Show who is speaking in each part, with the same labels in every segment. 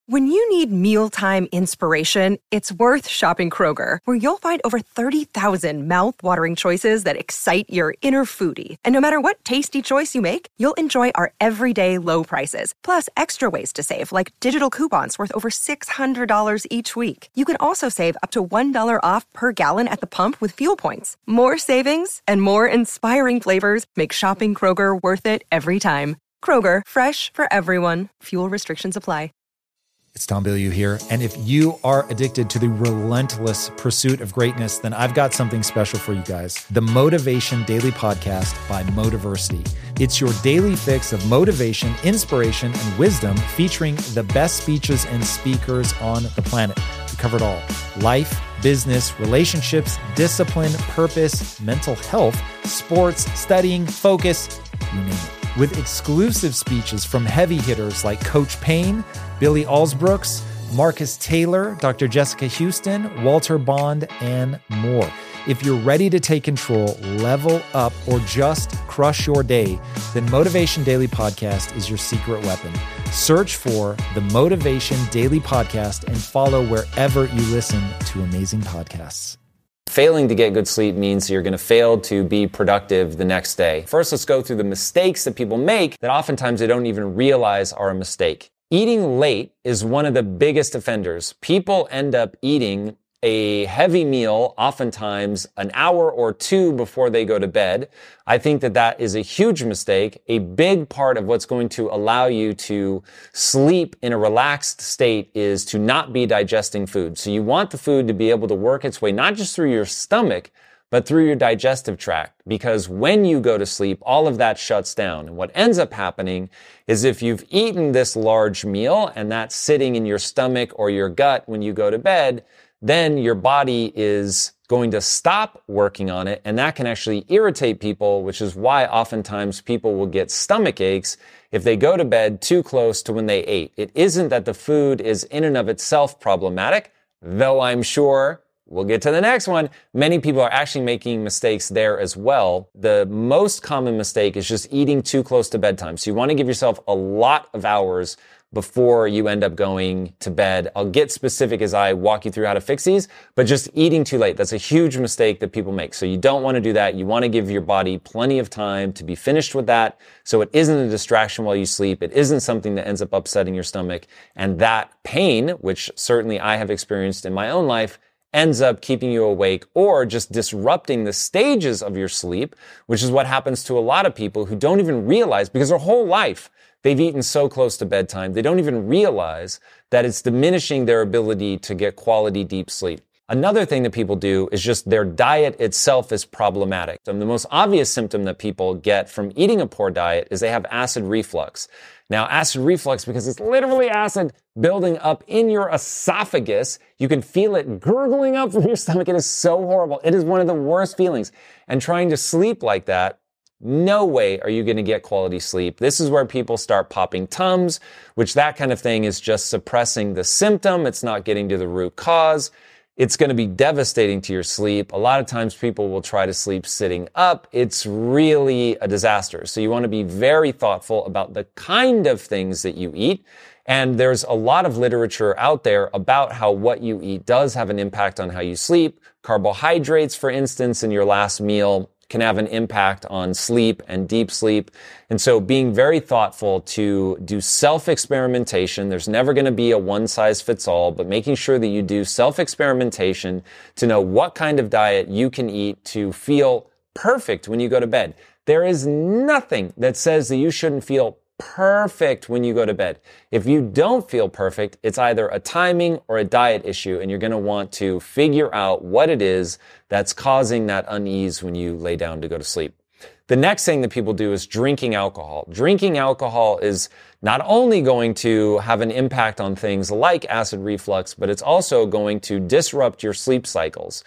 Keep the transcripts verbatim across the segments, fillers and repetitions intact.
Speaker 1: When you need mealtime inspiration, it's worth shopping Kroger, where you'll find over thirty thousand mouth-watering choices that excite your inner foodie. And no matter what tasty choice you make, you'll enjoy our everyday low prices, plus extra ways to save, like digital coupons worth over six hundred dollars each week. You can also save up to one dollar off per gallon at the pump with fuel points. More savings and more inspiring flavors make shopping Kroger worth it every time. Kroger, fresh for everyone. Fuel restrictions apply.
Speaker 2: It's Tom Bilyeu here, and if you are addicted to the relentless pursuit of greatness, then I've got something special for you guys. The Motivation Daily Podcast by Motiversity. It's your daily fix of motivation, inspiration, and wisdom, featuring the best speeches and speakers on the planet. We cover it all. Life, business, relationships, discipline, purpose, mental health, sports, studying, focus, you name it. With exclusive speeches from heavy hitters like Coach Payne, Billy Alsbrooks, Marcus Taylor, Doctor Jessica Houston, Walter Bond, and more. If you're ready to take control, level up, or just crush your day, then Motivation Daily Podcast is your secret weapon. Search for the Motivation Daily Podcast and follow wherever you listen to amazing podcasts.
Speaker 3: Failing to get good sleep means you're going to fail to be productive the next day. First, let's go through the mistakes that people make that oftentimes they don't even realize are a mistake. Eating late is one of the biggest offenders. People end up eating a heavy meal, oftentimes an hour or two before they go to bed. I think that that is a huge mistake. A big part of what's going to allow you to sleep in a relaxed state is to not be digesting food. So you want the food to be able to work its way, not just through your stomach, but through your digestive tract. Because when you go to sleep, all of that shuts down. And what ends up happening is if you've eaten this large meal and that's sitting in your stomach or your gut when you go to bed, then your body is going to stop working on it, and that can actually irritate people, which is why oftentimes people will get stomach aches if they go to bed too close to when they ate. It isn't that the food is in and of itself problematic, though I'm sure we'll get to the next one. Many people are actually making mistakes there as well. The most common mistake is just eating too close to bedtime. So you want to give yourself a lot of hours before you end up going to bed. I'll get specific as I walk you through how to fix these, but just eating too late, that's a huge mistake that people make. So you don't want to do that. You want to give your body plenty of time to be finished with that, so it isn't a distraction while you sleep. It isn't something that ends up upsetting your stomach. And that pain, which certainly I have experienced in my own life, ends up keeping you awake or just disrupting the stages of your sleep, which is what happens to a lot of people who don't even realize, because their whole life they've eaten so close to bedtime, they don't even realize that it's diminishing their ability to get quality deep sleep. Another thing that people do is just their diet itself is problematic. And the most obvious symptom that people get from eating a poor diet is they have acid reflux. Now, acid reflux, because it's literally acid building up in your esophagus, you can feel it gurgling up from your stomach. It is so horrible. It is one of the worst feelings. And trying to sleep like that, no way are you going to get quality sleep. This is where people start popping Tums, which that kind of thing is just suppressing the symptom. It's not getting to the root cause. It's going to be devastating to your sleep. A lot of times people will try to sleep sitting up. It's really a disaster. So you want to be very thoughtful about the kind of things that you eat. And there's a lot of literature out there about how what you eat does have an impact on how you sleep. Carbohydrates, for instance, in your last meal can have an impact on sleep and deep sleep. And so being very thoughtful to do self-experimentation. There's never going to be a one-size-fits-all, but making sure that you do self-experimentation to know what kind of diet you can eat to feel perfect when you go to bed. There is nothing that says that you shouldn't feel perfect when you go to bed. If you don't feel perfect, it's either a timing or a diet issue, and you're going to want to figure out what it is that's causing that unease when you lay down to go to sleep. The next thing that people do is drinking alcohol. Drinking alcohol is not only going to have an impact on things like acid reflux, but it's also going to disrupt your sleep cycles.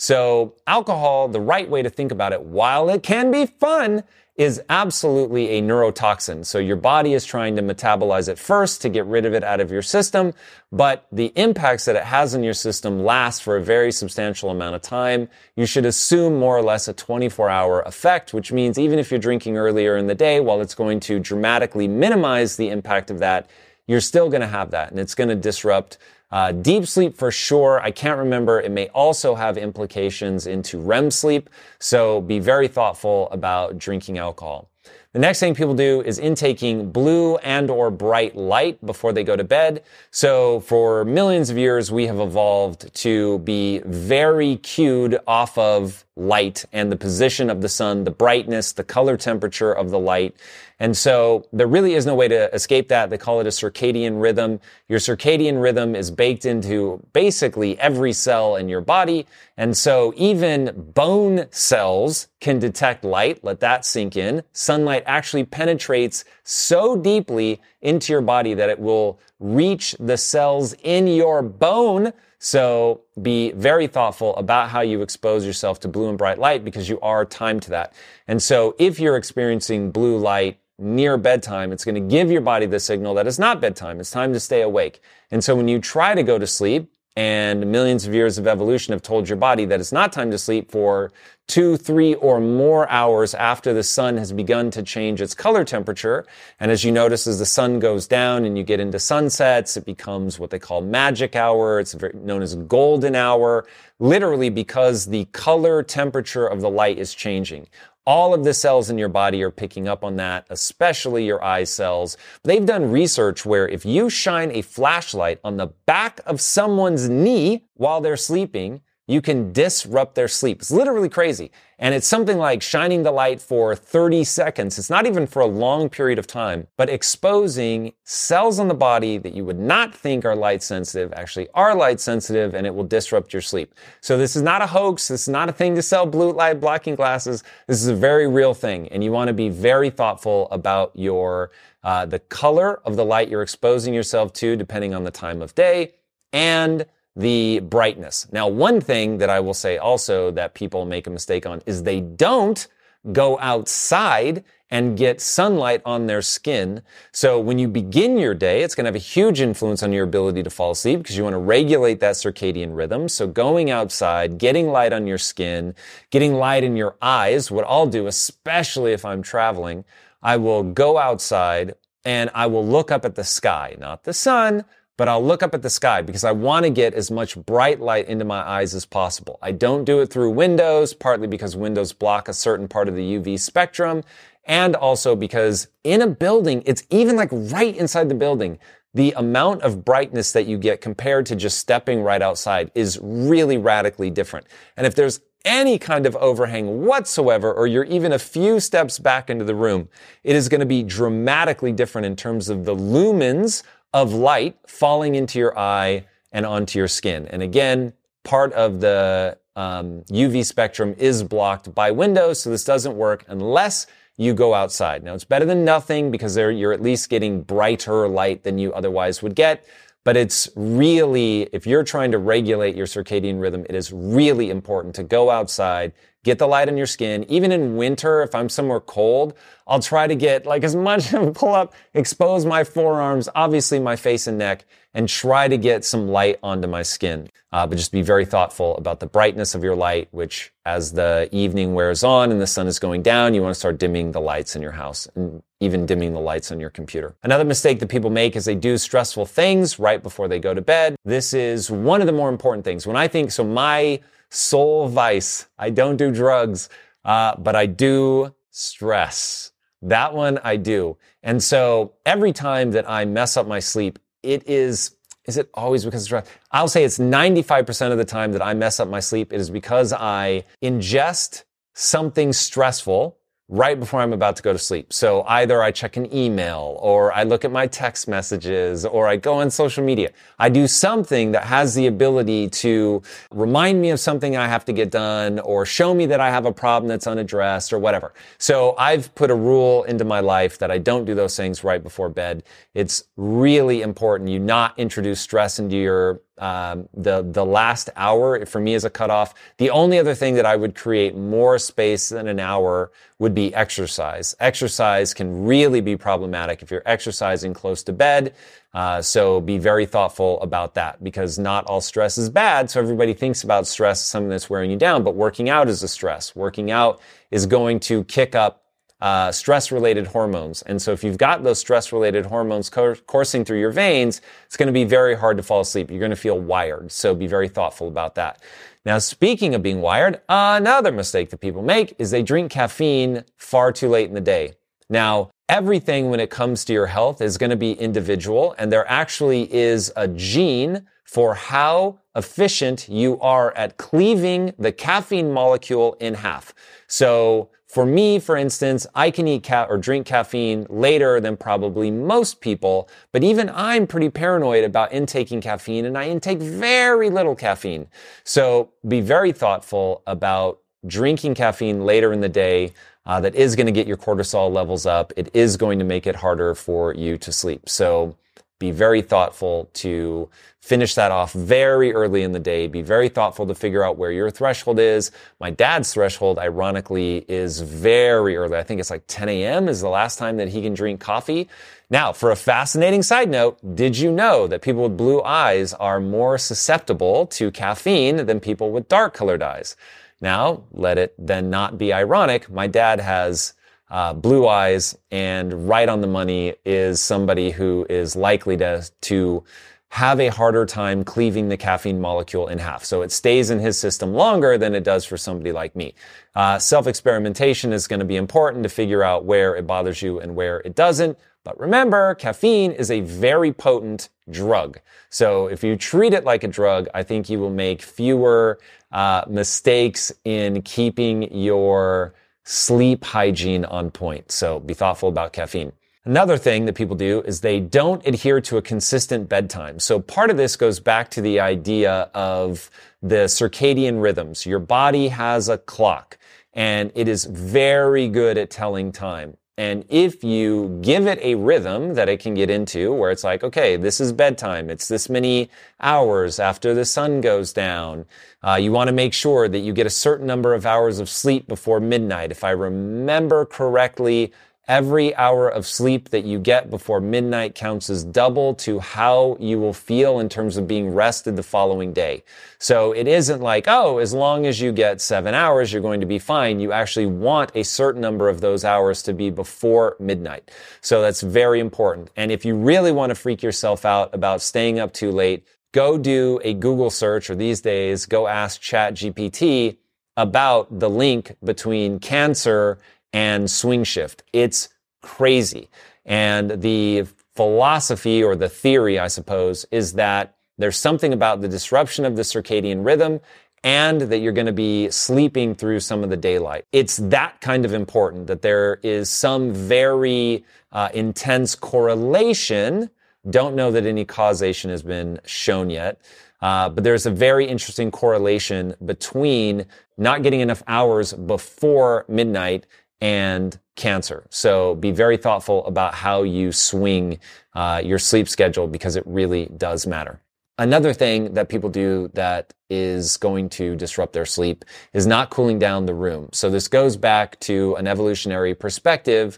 Speaker 3: So alcohol, the right way to think about it, while it can be fun, is absolutely a neurotoxin. So your body is trying to metabolize it first to get rid of it out of your system, but the impacts that it has on your system last for a very substantial amount of time. You should assume more or less a twenty-four hour effect, which means even if you're drinking earlier in the day, while it's going to dramatically minimize the impact of that, you're still going to have that, and it's going to disrupt uh, deep sleep for sure. I can't remember. It may also have implications into R E M sleep, so be very thoughtful about drinking alcohol. The next thing people do is intaking blue and or bright light before they go to bed. So for millions of years, we have evolved to be very cued off of light and the position of the sun, the brightness, the color temperature of the light. And so there really is no way to escape that. They call it a circadian rhythm. Your circadian rhythm is baked into basically every cell in your body. And so even bone cells can detect light. Let that sink in. Sunlight actually penetrates so deeply into your body that it will reach the cells in your bone. So be very thoughtful about how you expose yourself to blue and bright light because you are timed to that. And so if you're experiencing blue light near bedtime, it's going to give your body the signal that it's not bedtime. It's time to stay awake. And so when you try to go to sleep, and millions of years of evolution have told your body that it's not time to sleep for two, three, or more hours after the sun has begun to change its color temperature. And as you notice, as the sun goes down and you get into sunsets, it becomes what they call magic hour. It's known as golden hour, literally because the color temperature of the light is changing. All of the cells in your body are picking up on that, especially your eye cells. They've done research where if you shine a flashlight on the back of someone's knee while they're sleeping, you can disrupt their sleep. It's literally crazy. And it's something like shining the light for thirty seconds. It's not even for a long period of time, but exposing cells on the body that you would not think are light sensitive actually are light sensitive, and it will disrupt your sleep. So this is not a hoax. This is not a thing to sell blue light blocking glasses. This is a very real thing. And you want to be very thoughtful about your, uh, the color of the light you're exposing yourself to depending on the time of day and the brightness. Now, one thing that I will say also that people make a mistake on is they don't go outside and get sunlight on their skin. So when you begin your day, it's going to have a huge influence on your ability to fall asleep because you want to regulate that circadian rhythm. So going outside, getting light on your skin, getting light in your eyes, what I'll do, especially if I'm traveling, I will go outside and I will look up at the sky, not the sun, but I'll look up at the sky because I want to get as much bright light into my eyes as possible. I don't do it through windows, partly because windows block a certain part of the U V spectrum, and also because in a building, it's even like right inside the building, the amount of brightness that you get compared to just stepping right outside is really radically different. And if there's any kind of overhang whatsoever, or you're even a few steps back into the room, it is going to be dramatically different in terms of the lumens of light falling into your eye and onto your skin. And again, part of the um, U V spectrum is blocked by windows, so this doesn't work unless you go outside. Now, it's better than nothing because there you're at least getting brighter light than you otherwise would get. But it's really, if you're trying to regulate your circadian rhythm, it is really important to go outside, get the light on your skin. Even in winter, if I'm somewhere cold, I'll try to get like as much pull up, expose my forearms, obviously my face and neck, and try to get some light onto my skin. Uh, but just be very thoughtful about the brightness of your light, which as the evening wears on and the sun is going down, you want to start dimming the lights in your house and even dimming the lights on your computer. Another mistake that people make is they do stressful things right before they go to bed. This is one of the more important things. When I think, so my sole vice, I don't do drugs, uh, but I do stress. That one I do. And so every time that I mess up my sleep, it is, is it always because of stress? I'll say it's ninety-five percent of the time that I mess up my sleep, it is because I ingest something stressful right before I'm about to go to sleep. So either I check an email, or I look at my text messages, or I go on social media. I do something that has the ability to remind me of something I have to get done, or show me that I have a problem that's unaddressed, or whatever. So I've put a rule into my life that I don't do those things right before bed. It's really important you not introduce stress into your Um, the, the last hour for me is a cutoff. The only other thing that I would create more space than an hour would be exercise. Exercise can really be problematic if you're exercising close to bed. Uh, so be very thoughtful about that because not all stress is bad. So everybody thinks about stress as something that's wearing you down, but working out is a stress. Working out is going to kick up uh, stress-related hormones. And so if you've got those stress-related hormones co- coursing through your veins, it's going to be very hard to fall asleep. You're going to feel wired. So be very thoughtful about that. Now, speaking of being wired, another mistake that people make is they drink caffeine far too late in the day. Now, everything when it comes to your health is going to be individual, and there actually is a gene for how efficient you are at cleaving the caffeine molecule in half. So for me, for instance, I can eat ca- or drink caffeine later than probably most people, but even I'm pretty paranoid about intaking caffeine, and I intake very little caffeine. So be very thoughtful about drinking caffeine later in the day. Uh, that is going to get your cortisol levels up. It is going to make it harder for you to sleep. So be very thoughtful to finish that off very early in the day. Be very thoughtful to figure out where your threshold is. My dad's threshold, ironically, is very early. I think it's like ten a.m. is the last time that he can drink coffee. Now, for a fascinating side note, did you know that people with blue eyes are more susceptible to caffeine than people with dark colored eyes? Now, let it then not be ironic. My dad has uh, blue eyes, and right on the money is somebody who is likely to, to have a harder time cleaving the caffeine molecule in half. So it stays in his system longer than it does for somebody like me. Uh, self-experimentation is going to be important to figure out where it bothers you and where it doesn't. But remember, caffeine is a very potent drug. So if you treat it like a drug, I think you will make fewer uh, mistakes in keeping your sleep hygiene on point. So be thoughtful about caffeine. Another thing that people do is they don't adhere to a consistent bedtime. So part of this goes back to the idea of the circadian rhythms. Your body has a clock, and it is very good at telling time. And if you give it a rhythm that it can get into, where it's like, okay, this is bedtime. It's this many hours after the sun goes down. Uh, you want to make sure that you get a certain number of hours of sleep before midnight. If I remember correctly, every hour of sleep that you get before midnight counts as double to how you will feel in terms of being rested the following day. So it isn't like, oh, as long as you get seven hours, you're going to be fine. You actually want a certain number of those hours to be before midnight. So that's very important. And if you really want to freak yourself out about staying up too late, go do a Google search, or these days, go ask ChatGPT about the link between cancer and swing shift. It's crazy. And the philosophy, or the theory, I suppose, is that there's something about the disruption of the circadian rhythm, and that you're going to be sleeping through some of the daylight. It's that kind of important, that there is some very uh, intense correlation. Don't know that any causation has been shown yet. Uh, but there's a very interesting correlation between not getting enough hours before midnight and cancer. So be very thoughtful about how you swing uh, your sleep schedule, because it really does matter. Another thing that people do that is going to disrupt their sleep is not cooling down the room. So this goes back to an evolutionary perspective.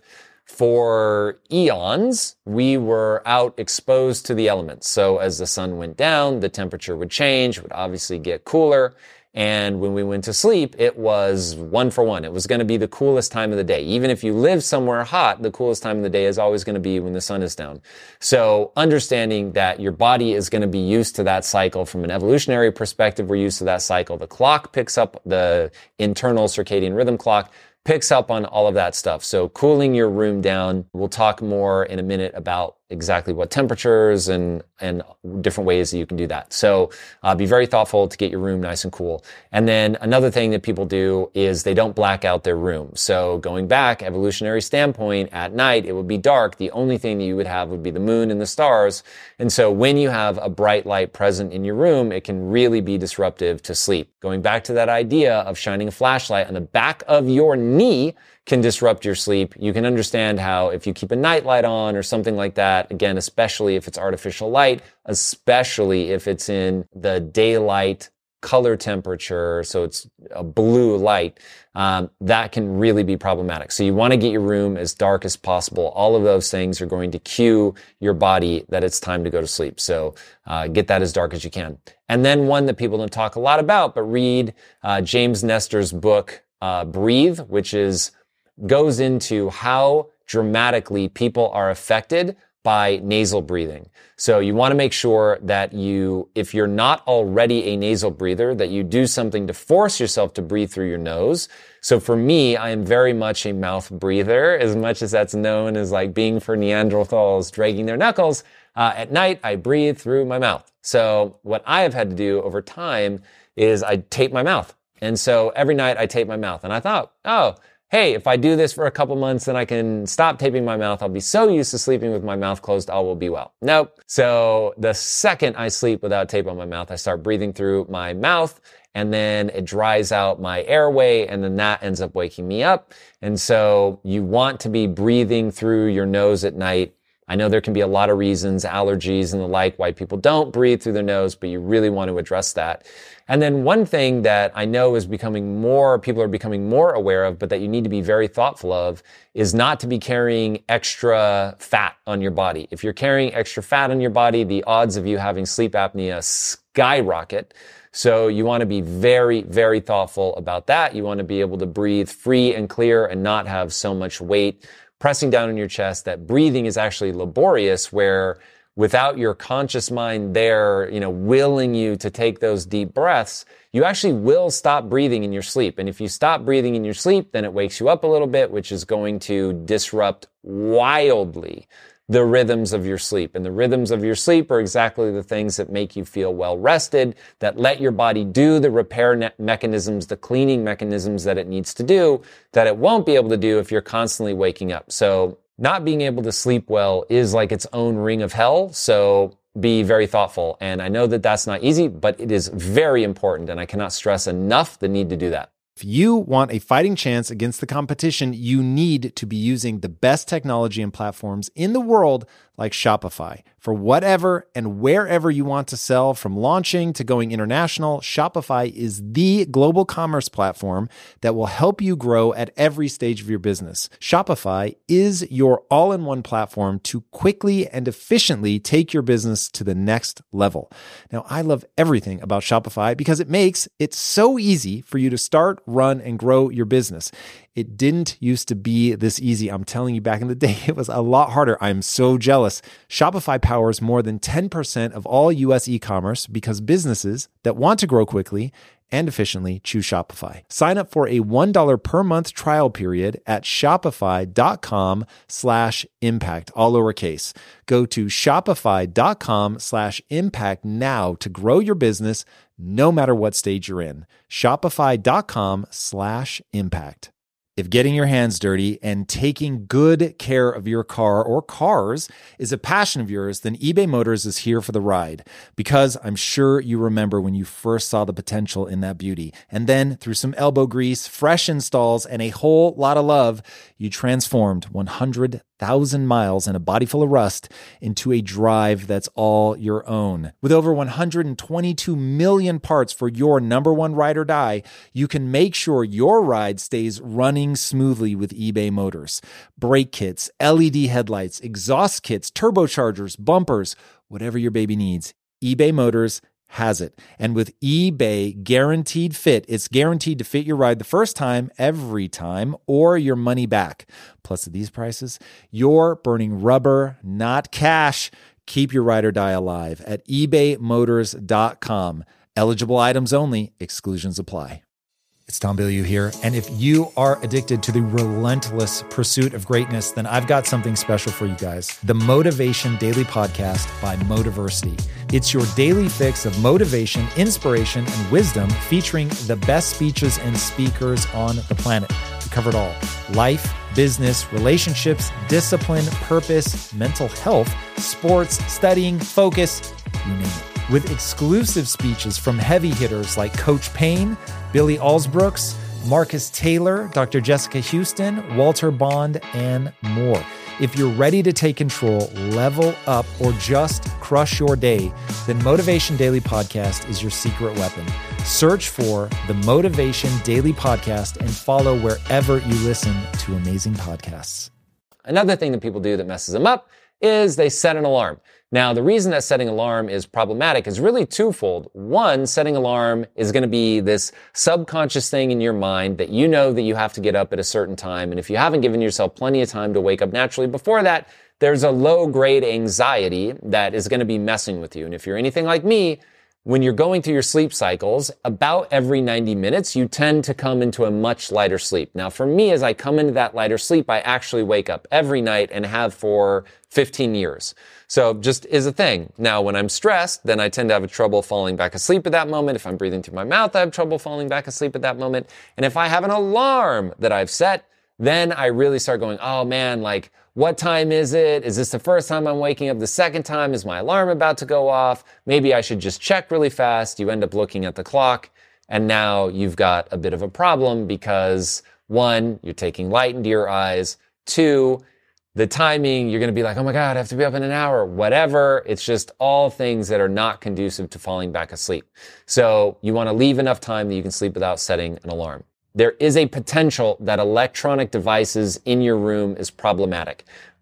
Speaker 3: For eons, we were out exposed to the elements. So as the sun went down, the temperature would change, it would obviously get cooler. And when we went to sleep, it was one for one. It was going to be the coolest time of the day. Even if you live somewhere hot, the coolest time of the day is always going to be when the sun is down. So understanding that your body is going to be used to that cycle from an evolutionary perspective, we're used to that cycle. The clock picks up, the internal circadian rhythm clock picks up on all of that stuff. So cooling your room down, we'll talk more in a minute about exactly what temperatures and, and different ways that you can do that. So uh, be very thoughtful to get your room nice and cool. And then another thing that people do is they don't black out their room. So going back, evolutionary standpoint, at night, it would be dark. The only thing that you would have would be the moon and the stars. And so when you have a bright light present in your room, it can really be disruptive to sleep. Going back to that idea of shining a flashlight on the back of your knee can disrupt your sleep. You can understand how if you keep a nightlight on or something like that, again, especially if it's artificial light, especially if it's in the daylight color temperature, so it's a blue light, um, that can really be problematic. So you want to get your room as dark as possible. All of those things are going to cue your body that it's time to go to sleep. So uh, get that as dark as you can. And then one that people don't talk a lot about, but read uh, James Nestor's book, uh, Breathe, which is goes into how dramatically people are affected by nasal breathing. So you want to make sure that you, if you're not already a nasal breather, that you do something to force yourself to breathe through your nose. So for me, I am very much a mouth breather, as much as that's known as like being for Neanderthals dragging their knuckles. Uh, at night, I breathe through my mouth. So what I have had to do over time is I tape my mouth. And so every night I tape my mouth. And I thought, oh, hey, if I do this for a couple months, then I can stop taping my mouth. I'll be so used to sleeping with my mouth closed, all will be well. Nope. So the second I sleep without tape on my mouth, I start breathing through my mouth, and then it dries out my airway, and then that ends up waking me up. And so you want to be breathing through your nose at night. I know there can be a lot of reasons, allergies and the like, why people don't breathe through their nose, but you really want to address that. And then one thing that I know is becoming more, people are becoming more aware of, but that you need to be very thoughtful of, is not to be carrying extra fat on your body. If you're carrying extra fat on your body, the odds of you having sleep apnea skyrocket. So you want to be very, very thoughtful about that. You want to be able to breathe free and clear and not have so much weight pressing down on your chest. That breathing is actually laborious, where without your conscious mind there, you know, willing you to take those deep breaths, you actually will stop breathing in your sleep. And if you stop breathing in your sleep, then it wakes you up a little bit, which is going to disrupt wildly the rhythms of your sleep. And the rhythms of your sleep are exactly the things that make you feel well rested, that let your body do the repair ne- mechanisms, the cleaning mechanisms that it needs to do, that it won't be able to do if you're constantly waking up. So not being able to sleep well is like its own ring of hell. So be very thoughtful. And I know that that's not easy, but it is very important. And I cannot stress enough the need to do that.
Speaker 2: If you want a fighting chance against the competition, you need to be using the best technology and platforms in the world like Shopify. For whatever and wherever you want to sell, from launching to going international, Shopify is the global commerce platform that will help you grow at every stage of your business. Shopify is your all-in-one platform to quickly and efficiently take your business to the next level. Now, I love everything about Shopify because it makes it so easy for you to start, run, and grow your business. It didn't used to be this easy. I'm telling you, back in the day, it was a lot harder. I'm so jealous. Shopify powers more than ten percent of all U S e-commerce because businesses that want to grow quickly and efficiently choose Shopify. Sign up for a one dollar per month trial period at shopify.com slash impact, all lowercase. Go to shopify.com slash impact now to grow your business no matter what stage you're in. Shopify.com slash impact. If getting your hands dirty and taking good care of your car or cars is a passion of yours, then eBay Motors is here for the ride. Because I'm sure you remember when you first saw the potential in that beauty. And then through some elbow grease, fresh installs, and a whole lot of love, you transformed one hundred thousand miles and a body full of rust into a drive that's all your own. With over one hundred twenty-two million parts for your number one ride or die, you can make sure your ride stays running smoothly with eBay Motors. Brake kits, L E D headlights, exhaust kits, turbochargers, bumpers, whatever your baby needs, eBay Motors has it. And with eBay Guaranteed Fit, it's guaranteed to fit your ride the first time, every time, or your money back. Plus, at these prices, you're burning rubber, not cash. Keep your ride or die alive at ebay motors dot com. Eligible items only. Exclusions apply. It's Tom Bilyeu here. And if you are addicted to the relentless pursuit of greatness, then I've got something special for you guys. The Motivation Daily Podcast by Motiversity. It's your daily fix of motivation, inspiration, and wisdom, featuring the best speeches and speakers on the planet. We cover it all. Life, business, relationships, discipline, purpose, mental health, sports, studying, focus, you name it. With exclusive speeches from heavy hitters like Coach Payne, Billy Alsbrooks, Marcus Taylor, Doctor Jessica Houston, Walter Bond, and more. If you're ready to take control, level up, or just crush your day, then Motivation Daily Podcast is your secret weapon. Search for the Motivation Daily Podcast and follow wherever you listen to amazing podcasts.
Speaker 3: Another thing that people do that messes them up is they set an alarm. Now, the reason that setting alarm is problematic is really twofold. One, setting alarm is going to be this subconscious thing in your mind that you know that you have to get up at a certain time. And if you haven't given yourself plenty of time to wake up naturally before that, there's a low-grade anxiety that is going to be messing with you. And if you're anything like me, when you're going through your sleep cycles, about every ninety minutes, you tend to come into a much lighter sleep. Now, for me, as I come into that lighter sleep, I actually wake up every night and have for fifteen years. So just is a thing. Now, when I'm stressed, then I tend to have trouble falling back asleep at that moment. If I'm breathing through my mouth, I have trouble falling back asleep at that moment. And if I have an alarm that I've set, then I really start going, oh man, like, what time is it? Is this the first time I'm waking up? The second time? Is my alarm about to go off? Maybe I should just check really fast. You end up looking at the clock, and now you've got a bit of a problem because, one, you're taking light into your eyes. Two, the timing, you're going to be like, oh my God, I have to be up in an hour, whatever. It's just all things that are not conducive to falling back asleep. So you want to leave enough time that you can sleep without setting an alarm. There is a potential that electronic devices in your room is problematic.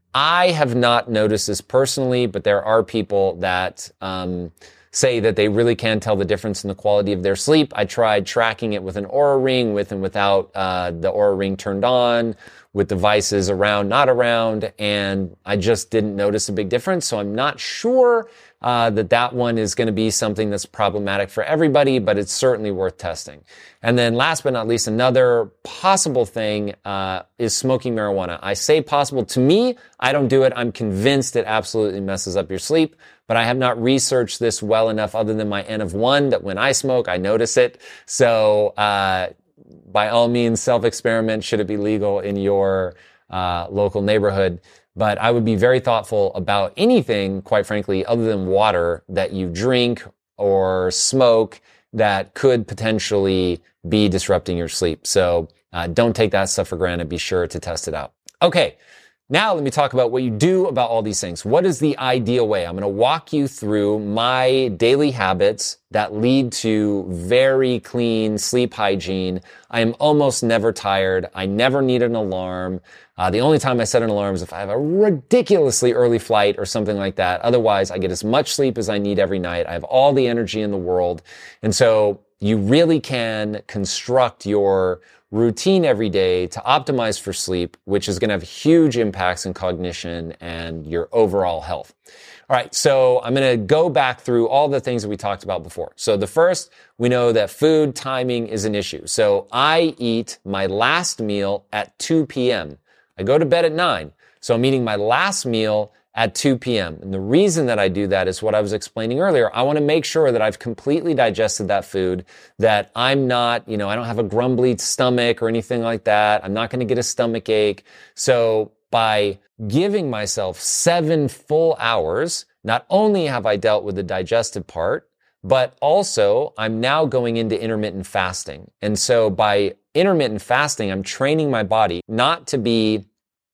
Speaker 3: I have not noticed this personally, but there are people that um, say that they really can tell the difference in the quality of their sleep. I tried tracking it with an Oura Ring, with and without uh, the Oura Ring turned on, with devices around, not around, and I just didn't notice a big difference. So I'm not sure uh, that that one is going to be something that's problematic for everybody, but it's certainly worth testing. And then last but not least, another possible thing uh, is smoking marijuana. I say possible. To me, I don't do it. I'm convinced it absolutely messes up your sleep, but I have not researched this well enough other than my N of one that when I smoke, I notice it. So uh by all means, self-experiment, should it be legal in your uh local neighborhood. But I would be very thoughtful about anything, quite frankly, other than water that you drink or smoke that could potentially be disrupting your sleep. So uh, don't take that stuff for granted. Be sure to test it out. Okay. Now let me talk about what you do about all these things. What is the ideal way? I'm going to walk you through my daily habits that lead to very clean sleep hygiene. I am almost never tired. I never need an alarm. Uh, the only time I set an alarm is if I have a ridiculously early flight or something like that. Otherwise, I get as much sleep as I need every night. I have all the energy in the world. And so you really can construct your routine every day to optimize for sleep, which is going to have huge impacts in cognition and your overall health. All right, so I'm going to go back through all the things that we talked about before. So the first, we know that food timing is an issue. So I eat my last meal at two p.m. I go to bed at nine. So I'm eating my last meal at two p.m. And the reason that I do that is what I was explaining earlier. I want to make sure that I've completely digested that food, that I'm not, you know, I don't have a grumbly stomach or anything like that. I'm not going to get a stomach ache. So by giving myself seven full hours, not only have I dealt with the digestive part, but also I'm now going into intermittent fasting. And so by intermittent fasting, I'm training my body not to be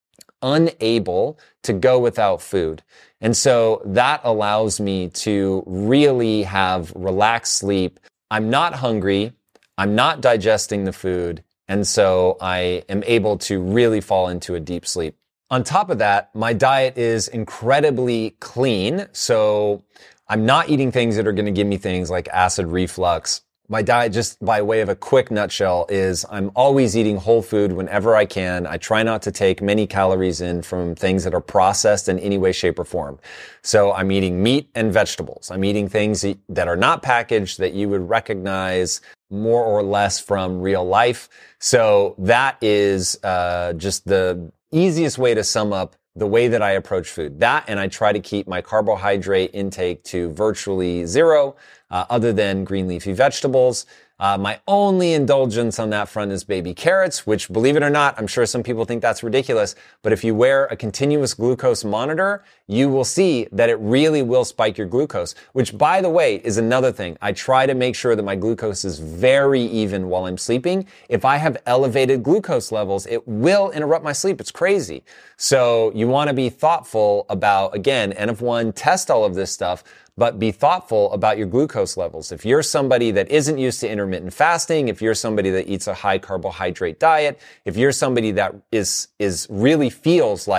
Speaker 3: unable to go without food. And so that allows me to really have relaxed sleep. I'm not hungry. I'm not digesting the food. And so I am able to really fall into a deep sleep. On top of that, my diet is incredibly clean. So I'm not eating things that are going to give me things like acid reflux. My diet, just by way of a quick nutshell, is I'm always eating whole food whenever I can. I try not to take many calories in from things that are processed in any way, shape, or form. So I'm eating meat and vegetables. I'm eating things that are not packaged that you would recognize more or less from real life. So that is uh, just the easiest way to sum up the way that I approach food. That, and I try to keep my carbohydrate intake to virtually zero, uh, other than green leafy vegetables. Uh, my only indulgence on that front is baby carrots, which, believe it or not, I'm sure some people think that's ridiculous, but if you wear a continuous glucose monitor, you will see that it really will spike your glucose, which, by the way, is another thing. I try to make sure that my glucose is very even while I'm sleeping. If I have elevated glucose levels, it will interrupt my sleep. It's crazy. So you want to be thoughtful about, again, N of one, test all of this stuff, but be thoughtful about your glucose levels. If you're somebody that isn't used to intermittent fasting, if you're somebody that eats a high carbohydrate diet, if you're somebody that is, is really feels like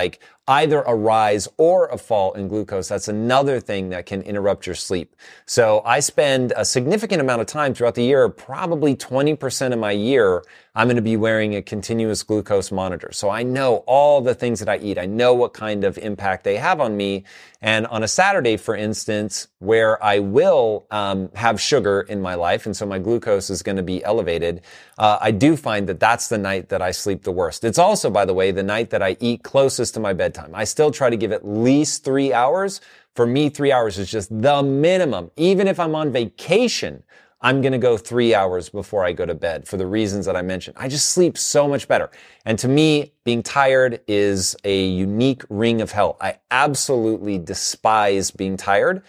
Speaker 3: either a rise or a fall in glucose. That's another thing that can interrupt your sleep. So I spend a significant amount of time throughout the year, probably twenty percent of my year, I'm going to be wearing a continuous glucose monitor. So I know all the things that I eat. I know what kind of impact they have on me. And on a Saturday, for instance, where I will um, have sugar in my life, and so my glucose is going to be elevated, uh, I do find that that's the night that I sleep the worst. It's also, by the way, the night that I eat closest to my bedtime. I still try to give at least three hours. For me, three hours is just the minimum. Even if I'm on vacation, I'm going to go three hours before I go to bed for the reasons that I mentioned. I just sleep so much better. And to me, being tired is a unique ring of hell. I absolutely despise being tired.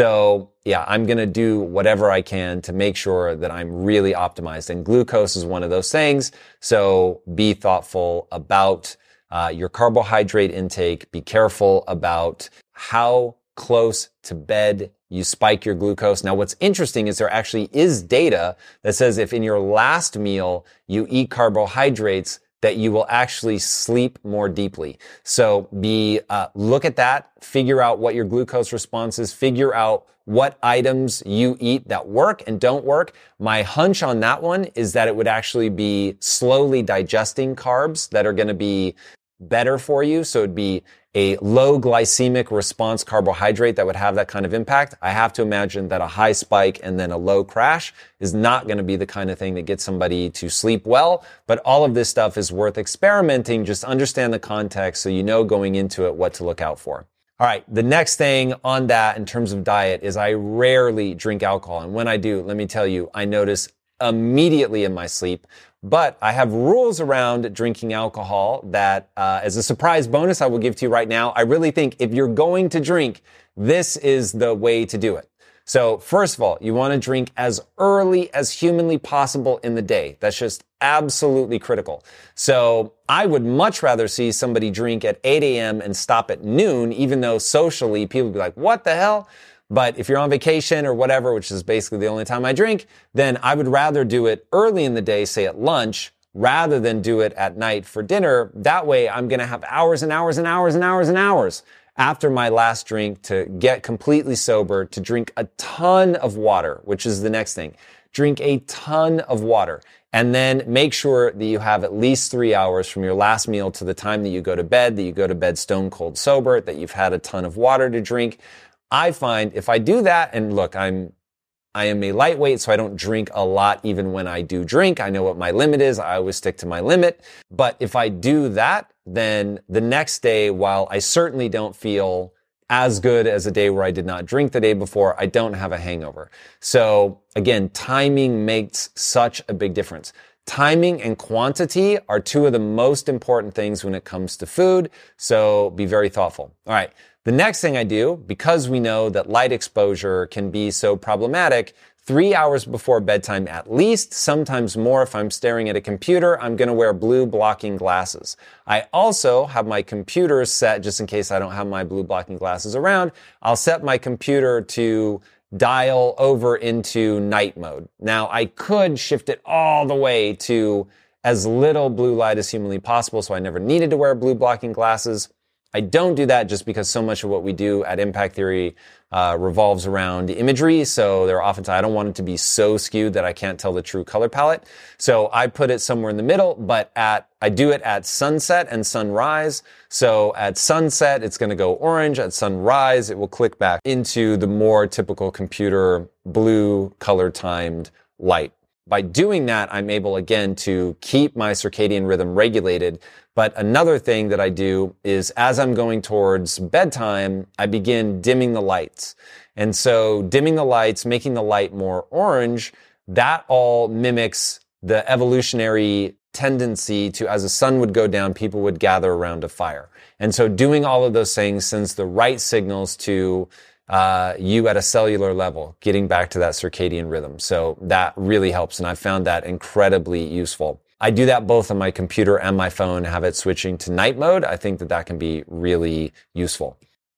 Speaker 3: So yeah, I'm going to do whatever I can to make sure that I'm really optimized. And glucose is one of those things. So be thoughtful about uh, your carbohydrate intake. Be careful about how close to bed you spike your glucose. Now, what's interesting is there actually is data that says if in your last meal you eat carbohydrates, that you will actually sleep more deeply. So be, uh, look at that, figure out what your glucose response is, figure out what items you eat that work and don't work. My hunch on that one is that it would actually be slowly digesting carbs that are going to be better for you. So it'd be a low glycemic response carbohydrate that would have that kind of impact. I have to imagine that a high spike and then a low crash is not going to be the kind of thing that gets somebody to sleep well. But all of this stuff is worth experimenting. Just understand the context so you know going into it what to look out for. All right. The next thing on that in terms of diet is I rarely drink alcohol. And when I do, let me tell you, I notice immediately in my sleep. But I have rules around drinking alcohol that, uh, as a surprise bonus, I will give to you right now. I really think if you're going to drink, this is the way to do it. So first of all, you want to drink as early as humanly possible in the day. That's just absolutely critical. So I would much rather see somebody drink at eight a.m. and stop at noon, even though socially people would be like, what the hell? But if you're on vacation or whatever, which is basically the only time I drink, then I would rather do it early in the day, say at lunch, rather than do it at night for dinner. That way I'm going to have hours and hours and hours and hours and hours after my last drink to get completely sober, to drink a ton of water, which is the next thing. Drink a ton of water. And then make sure that you have at least three hours from your last meal to the time that you go to bed, that you go to bed stone cold sober, that you've had a ton of water to drink. I find if I do that, and look, I'm, I am a lightweight, so I don't drink a lot even when I do drink. I know what my limit is. I always stick to my limit. But if I do that, then the next day, while I certainly don't feel as good as a day where I did not drink the day before, I don't have a hangover. So again, timing makes such a big difference. Timing and quantity are two of the most important things when it comes to food. So be very thoughtful. All right. The next thing I do, because we know that light exposure can be so problematic, three hours before bedtime at least, sometimes more if I'm staring at a computer, I'm going to wear blue blocking glasses. I also have my computer set, just in case I don't have my blue blocking glasses around, I'll set my computer to dial over into night mode. Now, I could shift it all the way to as little blue light as humanly possible, so I never needed to wear blue blocking glasses. I don't do that just because so much of what we do at Impact Theory uh, revolves around imagery. So there are oftentimes, I don't want it to be so skewed that I can't tell the true color palette. So I put it somewhere in the middle, but at, I do it at sunset and sunrise. So at sunset, it's going to go orange. At sunrise, it will click back into the more typical computer blue color timed light. By doing that, I'm able, again, to keep my circadian rhythm regulated. But another thing that I do is as I'm going towards bedtime, I begin dimming the lights. And so dimming the lights, making the light more orange, that all mimics the evolutionary tendency to, as the sun would go down, people would gather around a fire. And so doing all of those things sends the right signals to Uh, you at a cellular level, getting back to that circadian rhythm. So that really helps, and I've found that incredibly useful. I do that both on my computer and my phone, have it switching to night mode. I think that that can be really useful.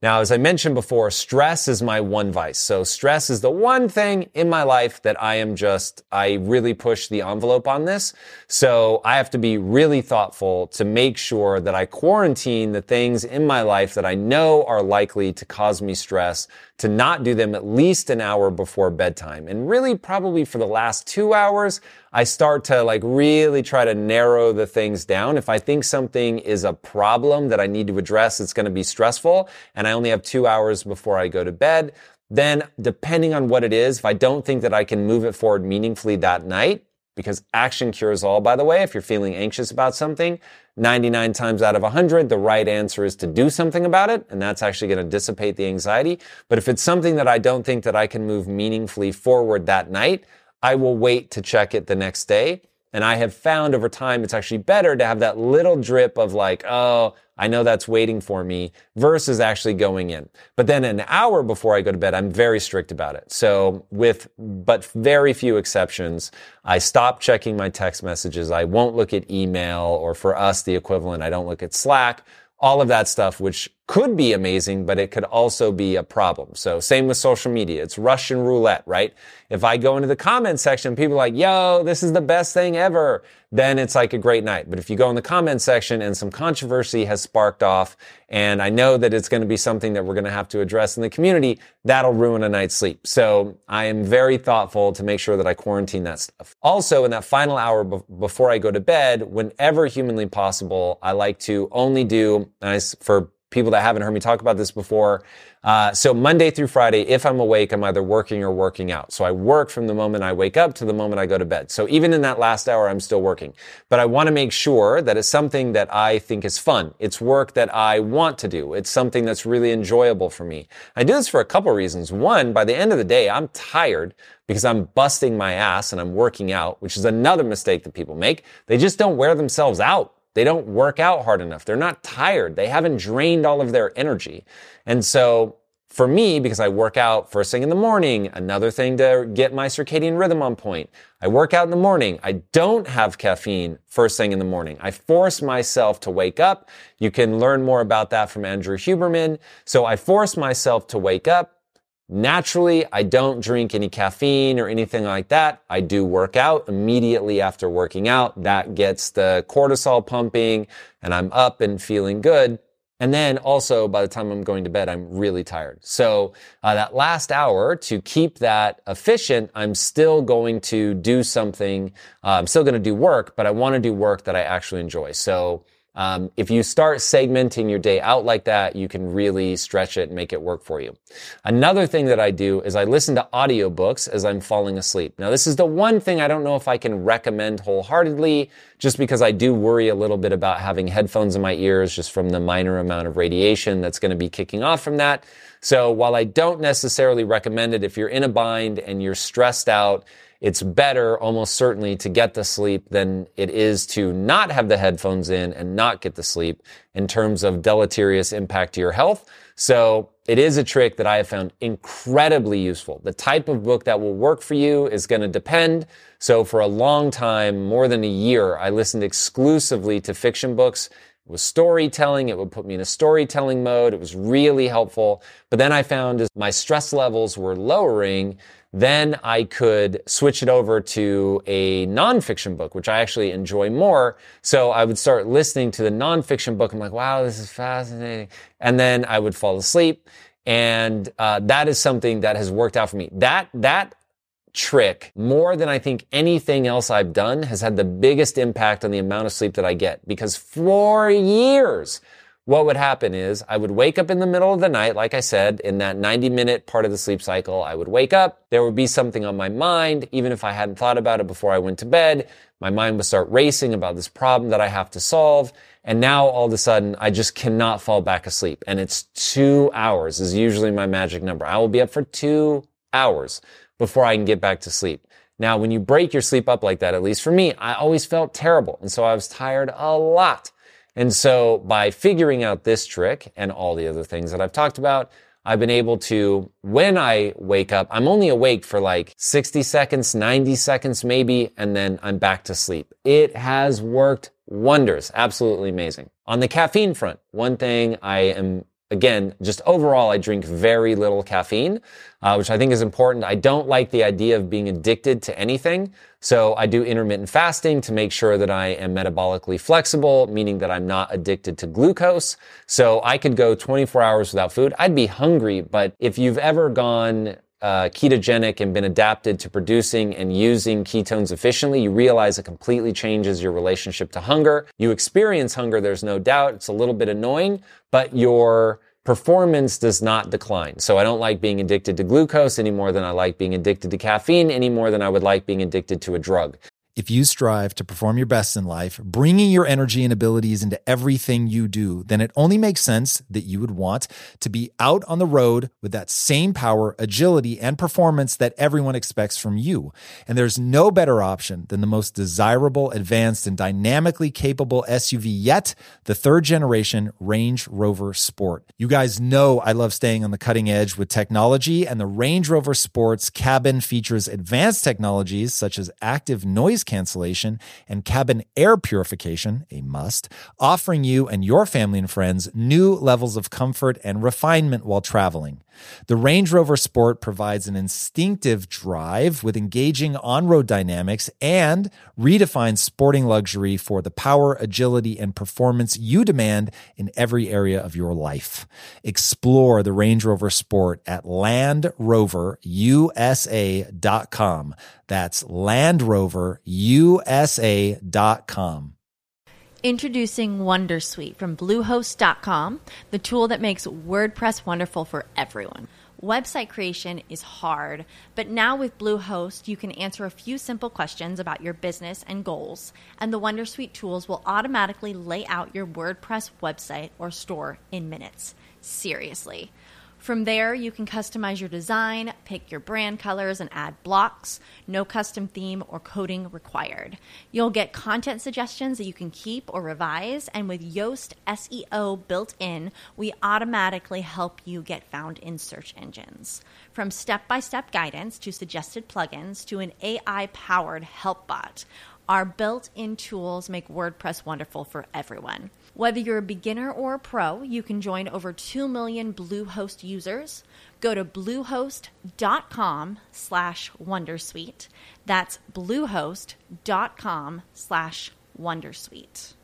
Speaker 3: Now, as I mentioned before, stress is my one vice. So stress is the one thing in my life that I am just, I really push the envelope on this. So I have to be really thoughtful to make sure that I quarantine the things in my life that I know are likely to cause me stress, to not do them at least an hour before bedtime. And really probably for the last two hours, I start to like really try to narrow the things down. If I think something is a problem that I need to address, it's going to be stressful, and I only have two hours before I go to bed, then depending on what it is, if I don't think that I can move it forward meaningfully that night, because action cures all, by the way, if you're feeling anxious about something, ninety-nine times out of one hundred, the right answer is to do something about it, and that's actually going to dissipate the anxiety. But if it's something that I don't think that I can move meaningfully forward that night, I will wait to check it the next day. And I have found over time it's actually better to have that little drip of like, oh, I know that's waiting for me, versus actually going in. But then an hour before I go to bed, I'm very strict about it. So with but very few exceptions, I stop checking my text messages. I won't look at email, or for us, the equivalent, I don't look at Slack. All of that stuff, which could be amazing, but it could also be a problem. So same with social media. It's Russian roulette, right? If I go into the comment section, people are like, yo, this is the best thing ever, then it's like a great night. But if you go in the comment section and some controversy has sparked off, and I know that it's going to be something that we're going to have to address in the community, that'll ruin a night's sleep. So I am very thoughtful to make sure that I quarantine that stuff. Also, in that final hour be- before I go to bed, whenever humanly possible, I like to only do, and I, for people that haven't heard me talk about this before, uh, so Monday through Friday, if I'm awake, I'm either working or working out. So I work from the moment I wake up to the moment I go to bed. So even in that last hour, I'm still working. But I want to make sure that it's something that I think is fun. It's work that I want to do. It's something that's really enjoyable for me. I do this for a couple reasons. One, by the end of the day, I'm tired because I'm busting my ass and I'm working out, which is another mistake that people make. They just don't wear themselves out. They don't work out hard enough. They're not tired. They haven't drained all of their energy. And so for me, because I work out first thing in the morning, another thing to get my circadian rhythm on point, I work out in the morning. I don't have caffeine first thing in the morning. I force myself to wake up. You can learn more about that from Andrew Huberman. So I force myself to wake up. Naturally, I don't drink any caffeine or anything like that. I do work out immediately after working out. That gets the cortisol pumping and I'm up and feeling good. And then also by the time I'm going to bed, I'm really tired. So uh, that last hour, to keep that efficient, I'm still going to do something. Uh, I'm still going to do work, but I want to do work that I actually enjoy. So Um, if you start segmenting your day out like that, you can really stretch it and make it work for you. Another thing that I do is I listen to audiobooks as I'm falling asleep. Now, this is the one thing I don't know if I can recommend wholeheartedly, just because I do worry a little bit about having headphones in my ears just from the minor amount of radiation that's going to be kicking off from that. So while I don't necessarily recommend it, if you're in a bind and you're stressed out, it's better almost certainly to get the sleep than it is to not have the headphones in and not get the sleep in terms of deleterious impact to your health. So it is a trick that I have found incredibly useful. The type of book that will work for you is going to depend. So for a long time, more than a year, I listened exclusively to fiction books. It was storytelling. It would put me in a storytelling mode. It was really helpful. But then I found as my stress levels were lowering, then I could switch it over to a nonfiction book, which I actually enjoy more. So I would start listening to the nonfiction book. I'm like, wow, this is fascinating. And then I would fall asleep. And uh, that is something that has worked out for me. That, that trick, more than I think anything else I've done, has had the biggest impact on the amount of sleep that I get. Because for years, what would happen is I would wake up in the middle of the night, like I said, in that ninety minute part of the sleep cycle. I would wake up, there would be something on my mind, even if I hadn't thought about it before I went to bed. My mind would start racing about this problem that I have to solve. And now all of a sudden, I just cannot fall back asleep. And it's two hours is usually my magic number. I will be up for two hours before I can get back to sleep. Now, when you break your sleep up like that, at least for me, I always felt terrible. And so I was tired a lot. And so by figuring out this trick and all the other things that I've talked about, I've been able to, when I wake up, I'm only awake for like sixty seconds, ninety seconds maybe, and then I'm back to sleep. It has worked wonders. Absolutely amazing. On the caffeine front, one thing I am again, just overall, I drink very little caffeine, uh, which I think is important. I don't like the idea of being addicted to anything. So I do intermittent fasting to make sure that I am metabolically flexible, meaning that I'm not addicted to glucose. So I could go twenty-four hours without food. I'd be hungry, but if you've ever gone Uh, ketogenic and been adapted to producing and using ketones efficiently, you realize it completely changes your relationship to hunger. You experience hunger, there's no doubt. It's a little bit annoying, but your performance does not decline. So I don't like being addicted to glucose any more than I like being addicted to caffeine, any more than I would like being addicted to a drug.
Speaker 2: If you strive to perform your best in life, bringing your energy and abilities into everything you do, then it only makes sense that you would want to be out on the road with that same power, agility, and performance that everyone expects from you. And there's no better option than the most desirable, advanced, and dynamically capable S U V yet, the third generation Range Rover Sport. You guys know I love staying on the cutting edge with technology, and the Range Rover Sport's cabin features advanced technologies such as active noise cancellation and cabin air purification, a must, offering you and your family and friends new levels of comfort and refinement while traveling. The Range Rover Sport provides an instinctive drive with engaging on-road dynamics and redefines sporting luxury for the power, agility, and performance you demand in every area of your life. Explore the Range Rover Sport at land rover u s a dot com. That's land rover u s a dot com.
Speaker 4: Introducing Wondersuite from Bluehost dot com, the tool that makes WordPress wonderful for everyone. Website creation is hard, but now with Bluehost, you can answer a few simple questions about your business and goals, and the Wondersuite tools will automatically lay out your WordPress website or store in minutes. Seriously. From there, you can customize your design, pick your brand colors, and add blocks. No custom theme or coding required. You'll get content suggestions that you can keep or revise, and with Yoast S E O built in, we automatically help you get found in search engines. From step-by-step guidance to suggested plugins to an A I-powered help bot, our built-in tools make WordPress wonderful for everyone. Whether you're a beginner or a pro, you can join over two million Bluehost users. Go to bluehost.com slash Wondersuite. That's bluehost.com slash Wondersuite.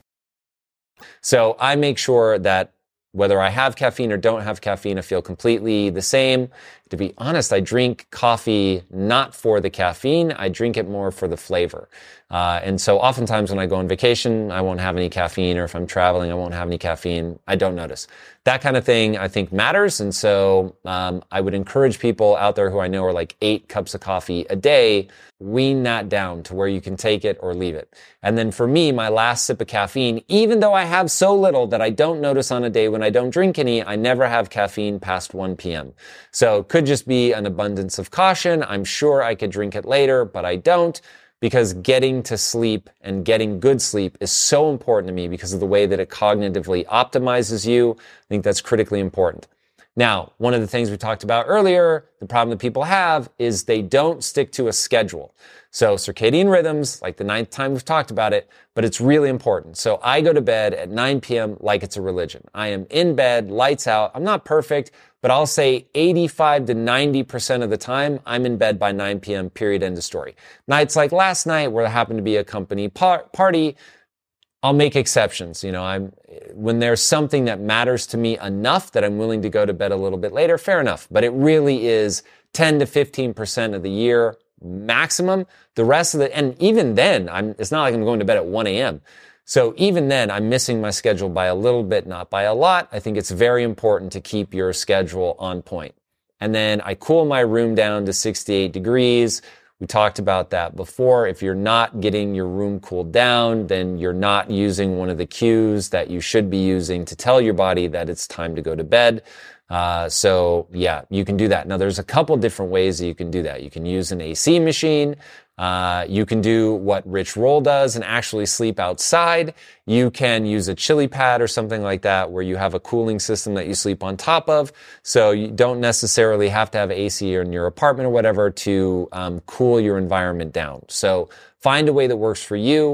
Speaker 3: So I make sure that whether I have caffeine or don't have caffeine, I feel completely the same. To be honest, I drink coffee not for the caffeine. I drink it more for the flavor. Uh, and so oftentimes when I go on vacation, I won't have any caffeine, or if I'm traveling, I won't have any caffeine. I don't notice. That kind of thing, I think, matters. And so um, I would encourage people out there who I know are like eight cups of coffee a day, wean that down to where you can take it or leave it. And then for me, my last sip of caffeine, even though I have so little that I don't notice on a day when I don't drink any, I never have caffeine past one p.m. So it could just be an abundance of caution. I'm sure I could drink it later, but I don't, because getting to sleep and getting good sleep is so important to me because of the way that it cognitively optimizes you. I think that's critically important. Now, one of the things we talked about earlier, the problem that people have is they don't stick to a schedule. So circadian rhythms, like the ninth time we've talked about it, but it's really important. So I go to bed at nine p.m. like it's a religion. I am in bed, lights out. I'm not perfect, but I'll say eighty-five to ninety percent of the time, I'm in bed by nine p.m., period, end of story. Nights like last night where there happened to be a company par- party, I'll make exceptions. You know, I'm, when there's something that matters to me enough that I'm willing to go to bed a little bit later, fair enough. But it really is ten to fifteen percent of the year maximum. The rest of the, and even then, I'm, it's not like I'm going to bed at one a.m. So even then, I'm missing my schedule by a little bit, not by a lot. I think it's very important to keep your schedule on point. And then I cool my room down to sixty-eight degrees. We talked about that before. If you're not getting your room cooled down, then you're not using one of the cues that you should be using to tell your body that it's time to go to bed. Uh, so yeah, you can do that. Now there's a couple different ways that you can do that. You can use an A C machine. Uh, you can do what Rich Roll does and actually sleep outside. You can use a chili pad or something like that where you have a cooling system that you sleep on top of. So you don't necessarily have to have A C in your apartment or whatever to um, cool your environment down. So find a way that works for you.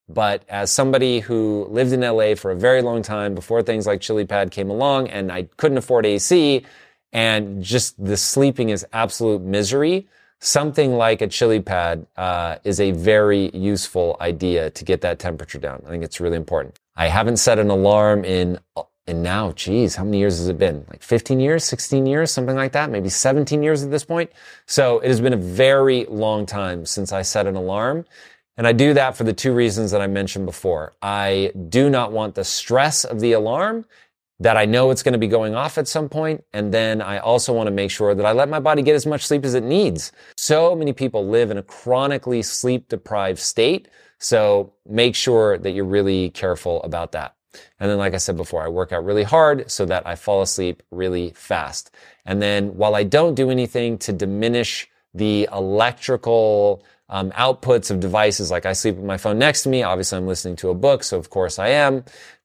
Speaker 3: But as somebody who lived in L A for a very long time before things like ChiliPad came along and I couldn't afford A C and just the sleeping is absolute misery, something like a ChiliPad uh, is a very useful idea to get that temperature down. I think it's really important. I haven't set an alarm in, in now, geez, how many years has it been? Like fifteen years, sixteen years, something like that, maybe seventeen years at this point. So it has been a very long time since I set an alarm. And I do that for the two reasons that I mentioned before. I do not want the stress of the alarm, that I know it's going to be going off at some point. And then I also want to make sure that I let my body get as much sleep as it needs. So many people live in a chronically sleep deprived state. So make sure that you're really careful about that. And then, like I said before, I work out really hard so that I fall asleep really fast. And then while I don't do anything to diminish the electrical Um, outputs of devices, like I sleep with my phone next to me. Obviously, I'm listening to a book, so of course I am.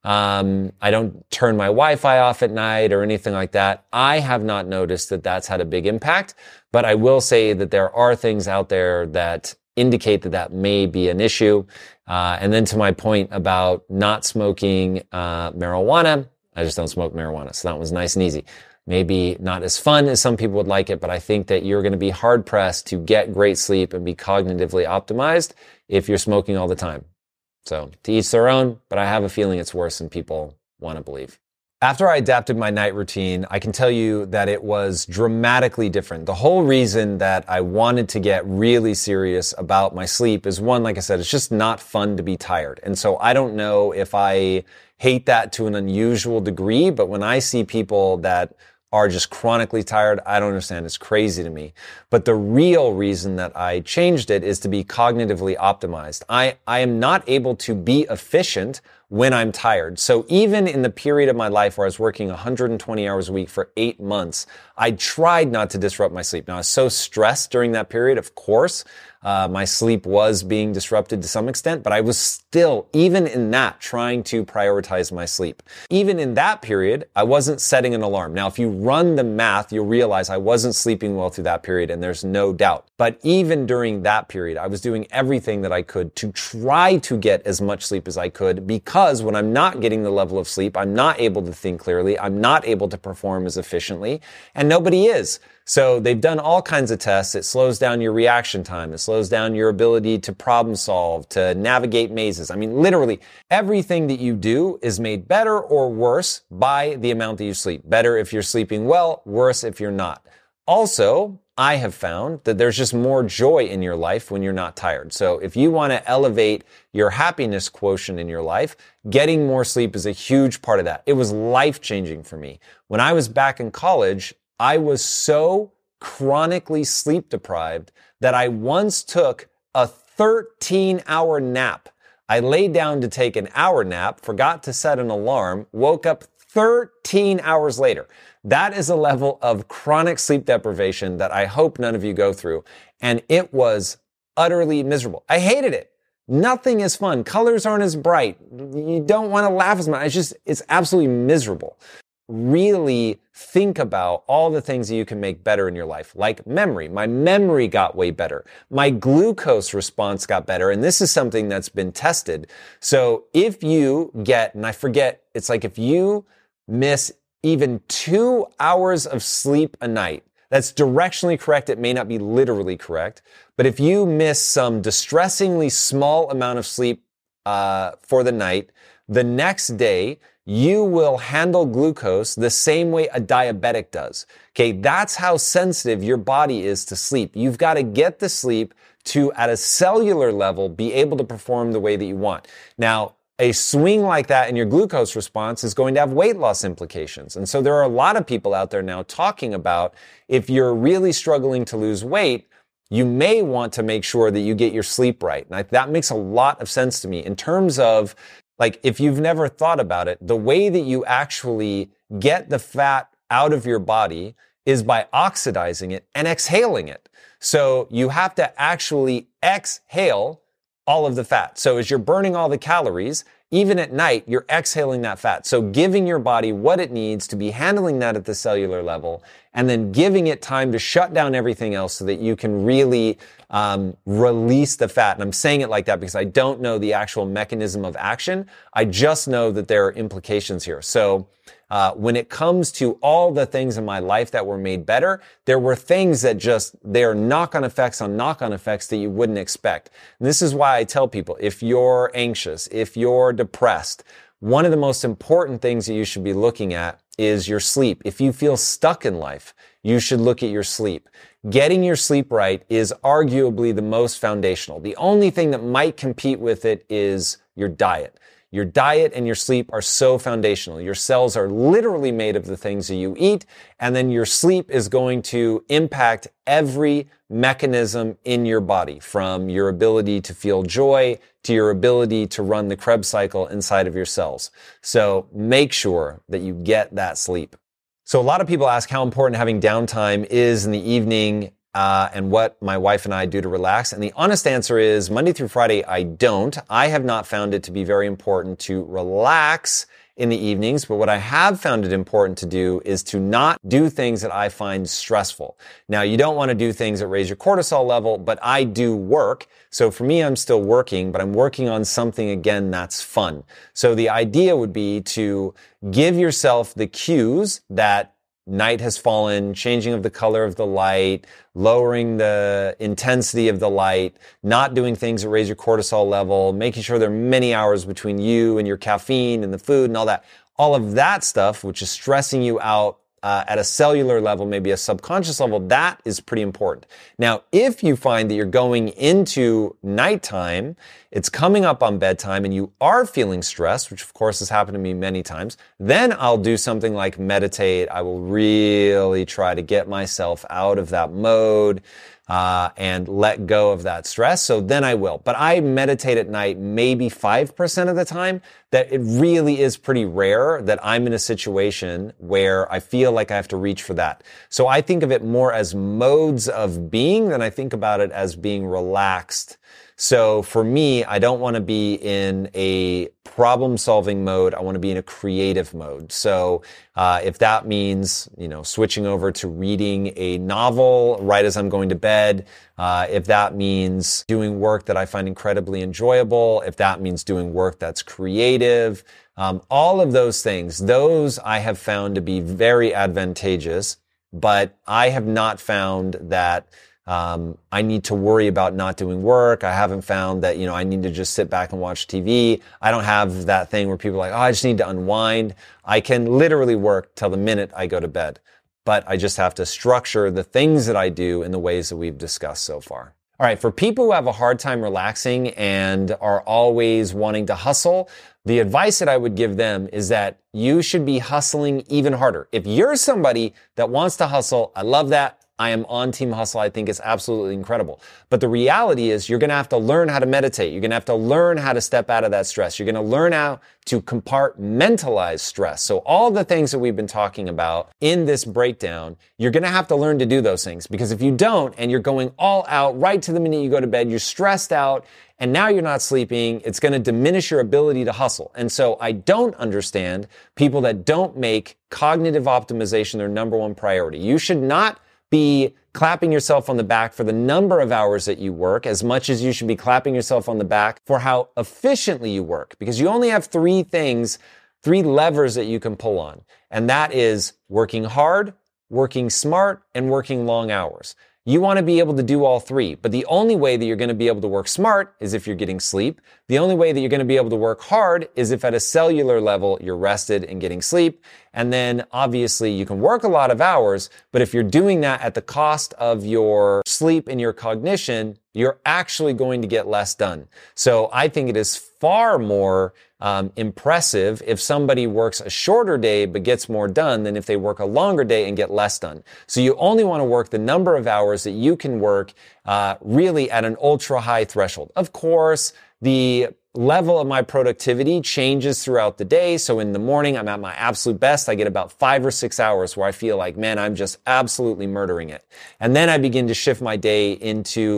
Speaker 3: Um, I don't turn my Wi-Fi off at night or anything like that. I have not noticed that that's had a big impact, but I will say that there are things out there that indicate that that may be an issue. Uh, and then to my point about not smoking uh, marijuana, I just don't smoke marijuana, so that was nice and easy. Maybe not as fun as some people would like it, but I think that you're going to be hard-pressed to get great sleep and be cognitively optimized if you're smoking all the time. So to each their own, but I have a feeling it's worse than people want to believe. After I adapted my night routine, I can tell you that it was dramatically different. The whole reason that I wanted to get really serious about my sleep is one, like I said, it's just not fun to be tired. And so I don't know if I hate that to an unusual degree, but when I see people that are just chronically tired, I don't understand. It's crazy to me. But the real reason that I changed it is to be cognitively optimized. I, I am not able to be efficient when I'm tired. So even in the period of my life where I was working one hundred twenty hours a week for eight months, I tried not to disrupt my sleep. Now, I was so stressed during that period, of course. Uh, my sleep was being disrupted to some extent, but I was still, even in that, trying to prioritize my sleep. Even in that period, I wasn't setting an alarm. Now, if you run the math, you'll realize I wasn't sleeping well through that period, and there's no doubt. But even during that period, I was doing everything that I could to try to get as much sleep as I could, because when I'm not getting the level of sleep, I'm not able to think clearly, I'm not able to perform as efficiently, and nobody is. So they've done all kinds of tests. It slows down your reaction time. It slows down your ability to problem solve, to navigate mazes. I mean, literally everything that you do is made better or worse by the amount that you sleep. Better if you're sleeping well, worse if you're not. Also, I have found that there's just more joy in your life when you're not tired. So if you want to elevate your happiness quotient in your life, getting more sleep is a huge part of that. It was life-changing for me. When I was back in college, I was so chronically sleep deprived that I once took a thirteen hour nap. I laid down to take an hour nap, forgot to set an alarm, woke up thirteen hours later. That is a level of chronic sleep deprivation that I hope none of you go through. And it was utterly miserable. I hated it. Nothing is fun. Colors aren't as bright. You don't want to laugh as much. It's just, it's absolutely miserable. Really think about all the things that you can make better in your life, like memory. My memory got way better. My glucose response got better. And this is something that's been tested. So if you get, and I forget, it's like if you miss even two hours of sleep a night, that's directionally correct. It may not be literally correct. But if you miss some distressingly small amount of sleep uh, for the night, the next day, you will handle glucose the same way a diabetic does. Okay, that's how sensitive your body is to sleep. You've got to get the sleep to, at a cellular level, be able to perform the way that you want. Now, a swing like that in your glucose response is going to have weight loss implications. And so there are a lot of people out there now talking about if you're really struggling to lose weight, you may want to make sure that you get your sleep right. And I, that makes a lot of sense to me in terms of, like, if you've never thought about it, the way that you actually get the fat out of your body is by oxidizing it and exhaling it. So you have to actually exhale all of the fat. So as you're burning all the calories, even at night, you're exhaling that fat. So giving your body what it needs to be handling that at the cellular level and then giving it time to shut down everything else so that you can really um, release the fat. And I'm saying it like that because I don't know the actual mechanism of action. I just know that there are implications here. So uh, when it comes to all the things in my life that were made better, there were things that just, they're knock-on effects on knock-on effects that you wouldn't expect. And this is why I tell people, if you're anxious, if you're depressed, one of the most important things that you should be looking at is your sleep. If you feel stuck in life, you should look at your sleep. Getting your sleep right is arguably the most foundational. The only thing that might compete with it is your diet. Your diet and your sleep are so foundational. Your cells are literally made of the things that you eat, and then your sleep is going to impact every mechanism in your body, from your ability to feel joy to your ability to run the Krebs cycle inside of your cells. So make sure that you get that sleep. So a lot of people ask how important having downtime is in the evening uh, and what my wife and I do to relax. And the honest answer is Monday through Friday, I don't. I have not found it to be very important to relax in the evenings, but what I have found it important to do is to not do things that I find stressful. Now, you don't want to do things that raise your cortisol level, but I do work. So for me, I'm still working, but I'm working on something, again, that's fun. So the idea would be to give yourself the cues that night has fallen, changing of the color of the light, lowering the intensity of the light, not doing things that raise your cortisol level, making sure there are many hours between you and your caffeine and the food and all that. All of that stuff, which is stressing you out uh, at a cellular level, maybe a subconscious level, that is pretty important. Now, if you find that you're going into nighttime, it's coming up on bedtime and you are feeling stressed, which of course has happened to me many times, then I'll do something like meditate. I will really try to get myself out of that mode uh, and let go of that stress. So then I will. But I meditate at night maybe five percent of the time. That it really is pretty rare that I'm in a situation where I feel like I have to reach for that. So I think of it more as modes of being than I think about it as being relaxed. So for me, I don't want to be in a problem-solving mode. I want to be in a creative mode. So uh, if that means, you know, switching over to reading a novel right as I'm going to bed, uh, if that means doing work that I find incredibly enjoyable, if that means doing work that's creative, um, all of those things, those I have found to be very advantageous, but I have not found that Um, I need to worry about not doing work. I haven't found that, you know, I need to just sit back and watch T V. I don't have that thing where people are like, oh, I just need to unwind. I can literally work till the minute I go to bed, but I just have to structure the things that I do in the ways that we've discussed so far. All right. For people who have a hard time relaxing and are always wanting to hustle, the advice that I would give them is that you should be hustling even harder. If you're somebody that wants to hustle, I love that. I am on Team Hustle. I think it's absolutely incredible. But the reality is you're going to have to learn how to meditate. You're going to have to learn how to step out of that stress. You're going to learn how to compartmentalize stress. So all the things that we've been talking about in this breakdown, you're going to have to learn to do those things. Because if you don't, and you're going all out right to the minute you go to bed, you're stressed out, and now you're not sleeping, it's going to diminish your ability to hustle. And so I don't understand people that don't make cognitive optimization their number one priority. You should not be clapping yourself on the back for the number of hours that you work as much as you should be clapping yourself on the back for how efficiently you work, because you only have three things, three levers that you can pull on. And that is working hard, working smart, and working long hours. You want to be able to do all three, but the only way that you're going to be able to work smart is if you're getting sleep. The only way that you're going to be able to work hard is if at a cellular level you're rested and getting sleep. And then obviously you can work a lot of hours, but if you're doing that at the cost of your sleep and your cognition, you're actually going to get less done. So I think it is far more um, impressive if somebody works a shorter day but gets more done than if they work a longer day and get less done. So you only want to work the number of hours that you can work uh, really at an ultra high threshold. Of course, the level of my productivity changes throughout the day. So in the morning, I'm at my absolute best. I get about five or six hours where I feel like, man, I'm just absolutely murdering it. And then I begin to shift my day into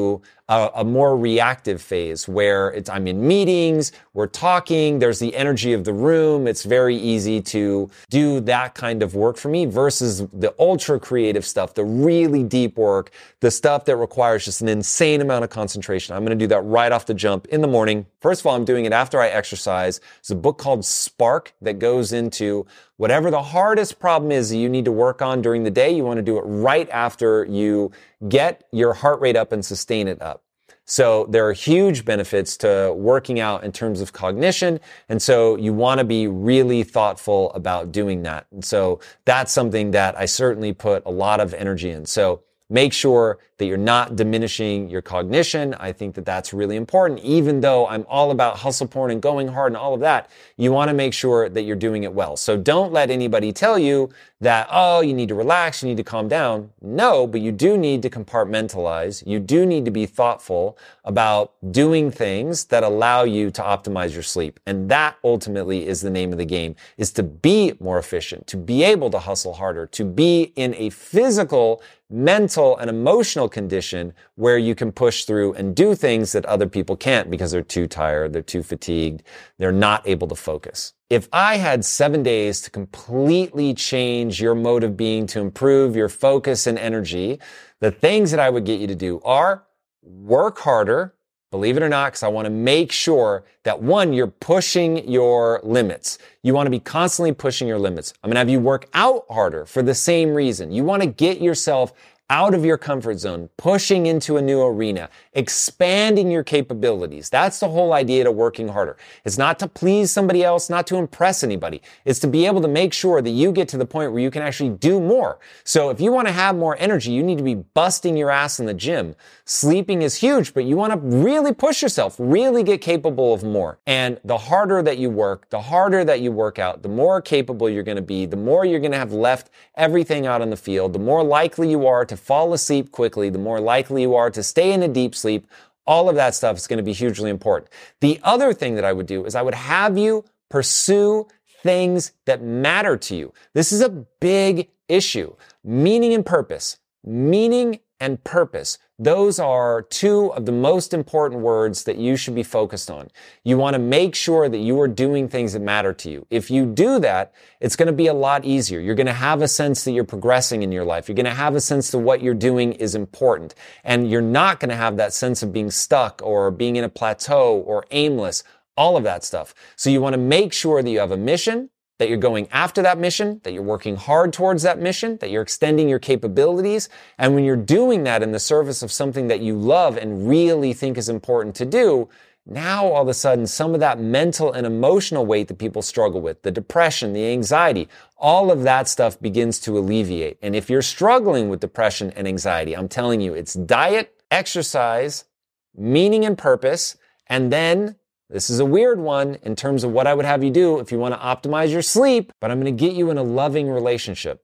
Speaker 3: a, a more reactive phase where it's, I'm in meetings, we're talking, there's the energy of the room. It's very easy to do that kind of work for me versus the ultra creative stuff, the really deep work, the stuff that requires just an insane amount of concentration. I'm going to do that right off the jump in the morning. First of all, I'm doing it after I exercise. There's a book called Spark that goes into whatever the hardest problem is that you need to work on during the day. You want to do it right after you get your heart rate up and sustain it up. So there are huge benefits to working out in terms of cognition. And so you want to be really thoughtful about doing that. And so that's something that I certainly put a lot of energy in. So make sure that you're not diminishing your cognition. I think that that's really important. Even though I'm all about hustle porn and going hard and all of that, you want to make sure that you're doing it well. So don't let anybody tell you that, oh, you need to relax, you need to calm down. No, but you do need to compartmentalize. You do need to be thoughtful about doing things that allow you to optimize your sleep. And that ultimately is the name of the game, is to be more efficient, to be able to hustle harder, to be in a physical, mental, and emotional condition where you can push through and do things that other people can't because they're too tired, they're too fatigued, they're not able to focus. If I had seven days to completely change your mode of being, to improve your focus and energy, the things that I would get you to do are work harder, believe it or not, because I want to make sure that, one, you're pushing your limits. You want to be constantly pushing your limits. I'm going to have you work out harder for the same reason. You want to get yourself out of your comfort zone, pushing into a new arena, expanding your capabilities. That's the whole idea to working harder. It's not to please somebody else, not to impress anybody. It's to be able to make sure that you get to the point where you can actually do more. So if you want to have more energy, you need to be busting your ass in the gym. Sleeping is huge, but you want to really push yourself, really get capable of more. And the harder that you work, the harder that you work out, the more capable you're going to be, the more you're going to have left everything out on the field, the more likely you are to fall asleep quickly, the more likely you are to stay in a deep sleep. All of that stuff is going to be hugely important. The other thing that I would do is I would have you pursue things that matter to you. This is a big issue. Meaning and purpose. Meaning and purpose. Those are two of the most important words that you should be focused on. You want to make sure that you are doing things that matter to you. If you do that, it's going to be a lot easier. You're going to have a sense that you're progressing in your life. You're going to have a sense that what you're doing is important. And you're not going to have that sense of being stuck or being in a plateau or aimless, all of that stuff. So you want to make sure that you have a mission, that you're going after that mission, that you're working hard towards that mission, that you're extending your capabilities. And when you're doing that in the service of something that you love and really think is important to do, now all of a sudden some of that mental and emotional weight that people struggle with, the depression, the anxiety, all of that stuff begins to alleviate. And if you're struggling with depression and anxiety, I'm telling you, it's diet, exercise, meaning and purpose, and then this is a weird one in terms of what I would have you do if you want to optimize your sleep, but I'm going to get you in a loving relationship.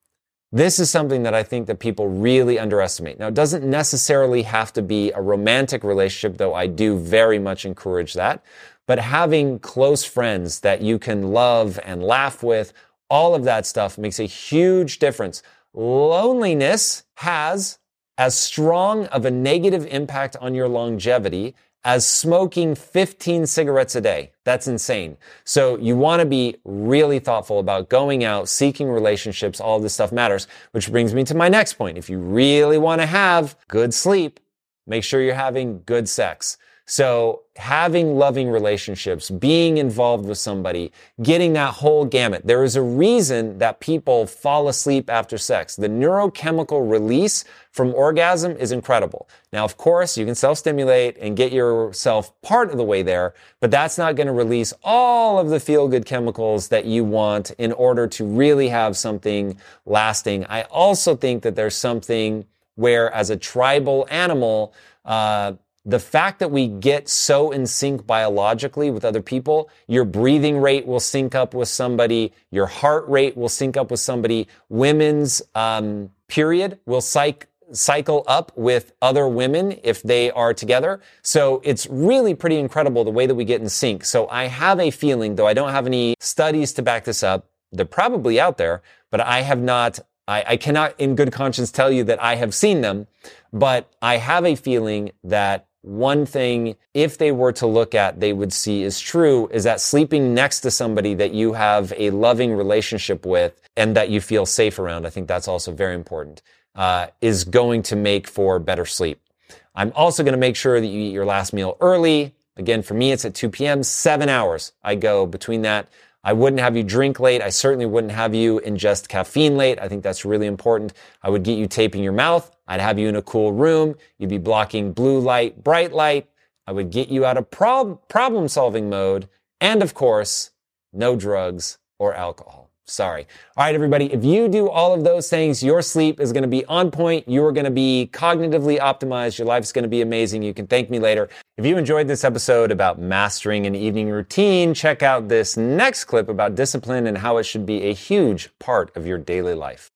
Speaker 3: This is something that I think that people really underestimate. Now, it doesn't necessarily have to be a romantic relationship, though I do very much encourage that, but having close friends that you can love and laugh with, all of that stuff makes a huge difference. Loneliness has as strong of a negative impact on your longevity as smoking fifteen cigarettes a day. That's insane. So you want to be really thoughtful about going out, seeking relationships. All of this stuff matters, which brings me to my next point. If you really want to have good sleep, make sure you're having good sex. So having loving relationships, being involved with somebody, getting that whole gamut. There is a reason that people fall asleep after sex. The neurochemical release from orgasm is incredible. Now, of course, you can self-stimulate and get yourself part of the way there, but that's not going to release all of the feel-good chemicals that you want in order to really have something lasting. I also think that there's something where, as a tribal animal, uh, the fact that we get so in sync biologically with other people, your breathing rate will sync up with somebody, your heart rate will sync up with somebody, women's um, period will psych, cycle up with other women if they are together. So it's really pretty incredible the way that we get in sync. So I have a feeling, though I don't have any studies to back this up, they're probably out there, but I have not I, I cannot in good conscience tell you that I have seen them, but I have a feeling that one thing, if they were to look at, they would see is true, is that sleeping next to somebody that you have a loving relationship with and that you feel safe around, I think that's also very important, uh, is going to make for better sleep. I'm also going to make sure that you eat your last meal early. Again, for me, it's at two p.m., seven hours. I go between that. I wouldn't have you drink late. I certainly wouldn't have you ingest caffeine late. I think that's really important. I would get you taping your mouth. I'd have you in a cool room. You'd be blocking blue light, bright light. I would get you out of prob- problem-solving mode. And of course, no drugs or alcohol. Sorry. All right, everybody, if you do all of those things, your sleep is going to be on point. You're going to be cognitively optimized. Your life's going to be amazing. You can thank me later. If you enjoyed this episode about mastering an evening routine, check out this next clip about discipline and how it should be a huge part of your daily life.